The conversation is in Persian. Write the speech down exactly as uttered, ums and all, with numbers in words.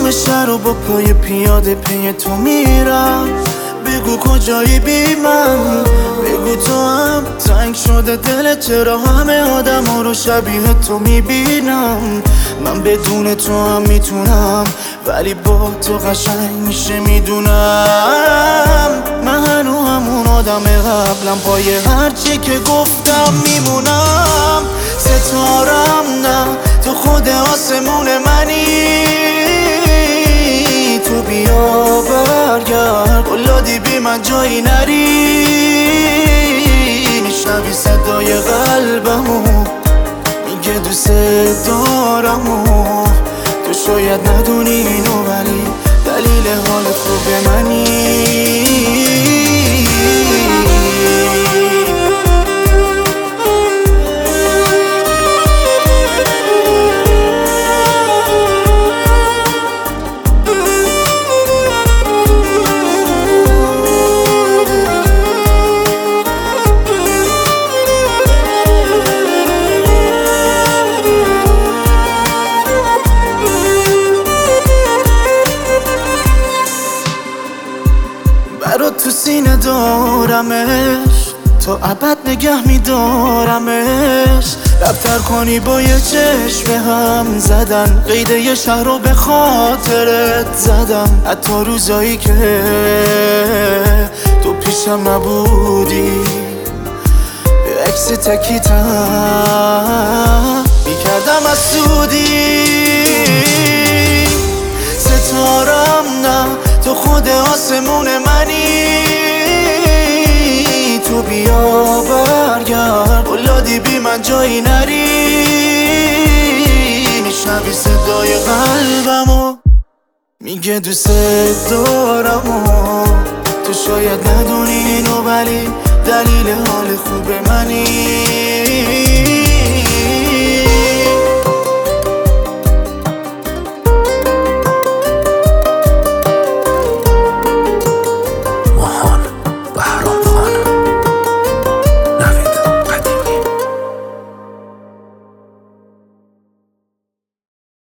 تمام شهر و با پای پیاده پی تو میرم. بگو کجایی بی من، بگو تو هم تنگ شده دلت، چرا همه آدم ها رو شبیه تو میبینم. من بدون تو هم میتونم، ولی با تو قشنگ میشه میدونم. من هنو همون آدم قبلم، پای هرچی که گفتم میمونم. ستارم نه، تو خود آسمون منی. تو بیا برگرد، قلادی بی من جایی نری. میشنوی صدای قلبمو میگه دوست دارمو. تو شاید ندونی اینو، ولی دلیل حال خوب منی. برات تو سینه دارمش، تا ابد نگه میدارمش. رفتر کنی با یه چشم هم زدن، قید یه شهر رو به خاطرت زدم. حتی روزایی که تو پیشم نبودی، به عکس تکیتم میکردم از سودی. ستارم نه، تو خود آسمون منی. تو بیا برگرد، قلادی بی من جایی نری. میشنوی صدای قلبمو میگه دوست دارمو. تو شاید ندونی اینو، ولی دلیل حال خوب منی.